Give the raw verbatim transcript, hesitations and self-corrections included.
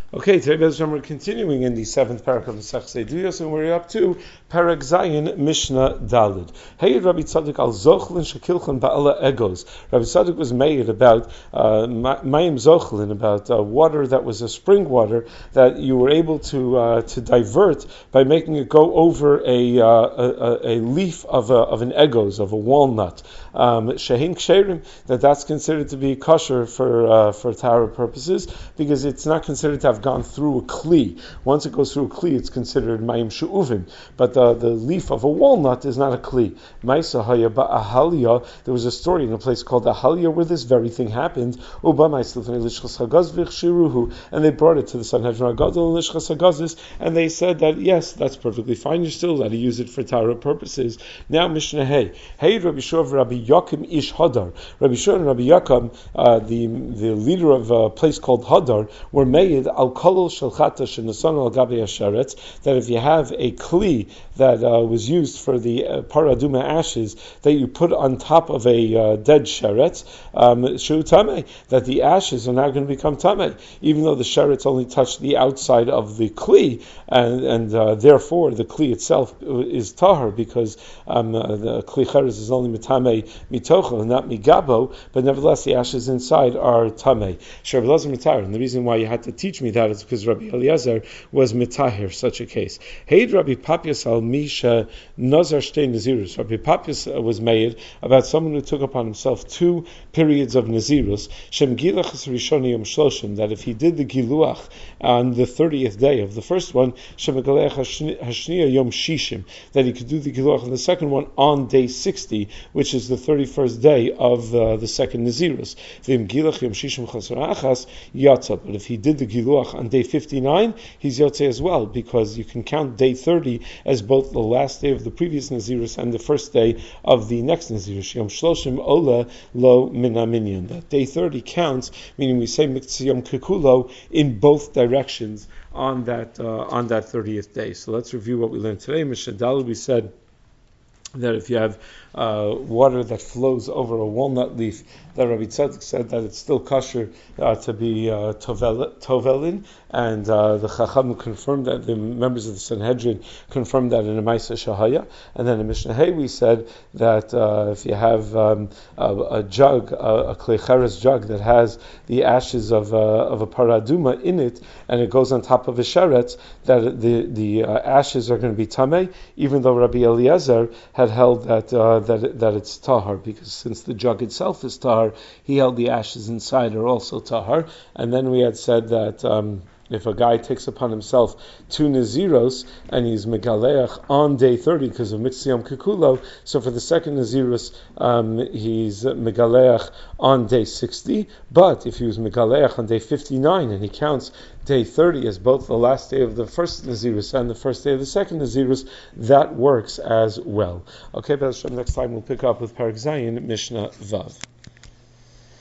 Okay, today Bezram, we're continuing in the seventh parak of the Masechta Eduyos, and we're up to Parak Zayin Mishnah Dalid. Hey, Rabbi Tzadok al Zochlin Shekilchan Ba'ala Egos. Rabbi Tzadok was made about uh, Mayim Zochlin, about uh, water that was a spring water that you were able to uh, to divert by making it go over a uh, a, a leaf of a, of an egos, of a walnut. Shehin Ksherim, that that's considered to be kosher for uh, for Tahara purposes, because it's not considered to have gone through a kli. Once it goes through a kli, it's considered mayim she'uvim. But the, the leaf of a walnut is not a kli. Ma'isa haya ba'ahalia. There was a story in a place called Ahalia where this very thing happened. And they brought it to the Sanhedrin Agadol and Lishchas Hagazis, and they said that yes, that's perfectly fine. You're still allowed to use it for Tahara purposes. Now Mishnah Hey, Hey Rabbi Shov Rabbi Yakim Ish Hadar. Rabbi Shov and Rabbi Yakim, uh, the the leader of a place called Hadar, were made al kolol shelchata shenasan al gabi hasharetz, that if you have a kli that uh, was used for the uh, paraduma ashes that you put on top of a uh, dead sheretz, um, shu tamei, that the ashes are now going to become tamei, even though the sheretz only touched the outside of the kli, and, and uh, therefore the kli itself is tahar, because um, uh, the kli cheres is only mitamei mitocho and not migabo, but nevertheless the ashes inside are tamei. And the reason why you had to teach me that is because Rabbi Eliezer was mitahir such a case. Hey, Rabbi Papias al Misha Nazar Shtei Nazirus. Rabbi Papias was made about someone who took upon himself two periods of Nazirus. Shem Gilach Rishoni Yom Shloshim, that if he did the Giluach on the thirtieth day of the first one, Shem Galech Hashniya Yom Shishim, that he could do the Giluach on the second one on day sixty, which is the thirty-first day of uh, the second Nazirus. V'im Gilach Yom Shishim Chasar Achas Yatzah. But if he did the Giluach on day fifty-nine, he's Yotzei as well, because you can count day thirty as both the last day of the previous Nazirus and the first day of the next Nazirus. Yom Shloshim Ola Lo Minaminyan. That day thirty counts, meaning we say Miktzah Yom Kekulo in both directions on that uh, on that thirtieth day. So let's review what we learned today. Mishnah Daled, we said that if you have uh, water that flows over a walnut leaf, that Rabbi Tzadok said that it's still kosher uh, to be uh, tovel, tovelin, and uh, the Chacham confirmed that, the members of the Sanhedrin confirmed that in a Maisa Shahaya. And then in Mishnah Hay we said that uh, if you have um, a, a jug, a, a klecheres jug that has the ashes of a, of a paraduma in it, and it goes on top of a sheretz, that the the uh, ashes are going to be tamei, even though Rabbi Eliezer had held that uh, that it, that it's tahar, because since the jug itself is tahar, he held the ashes inside are also tahar. And then we had said that um, if a guy takes upon himself two Naziros and he's Megaleach on day thirty because of Miktzah Yom Kekulo, so for the second Nazirus um, he's Megaleach on day sixty. But if he was Megaleach on day fifty-nine and he counts day thirty as both the last day of the first Nazirus and the first day of the second Nazirus, that works as well. Okay, but next time we'll pick up with Parak Zayin Mishnah Vav.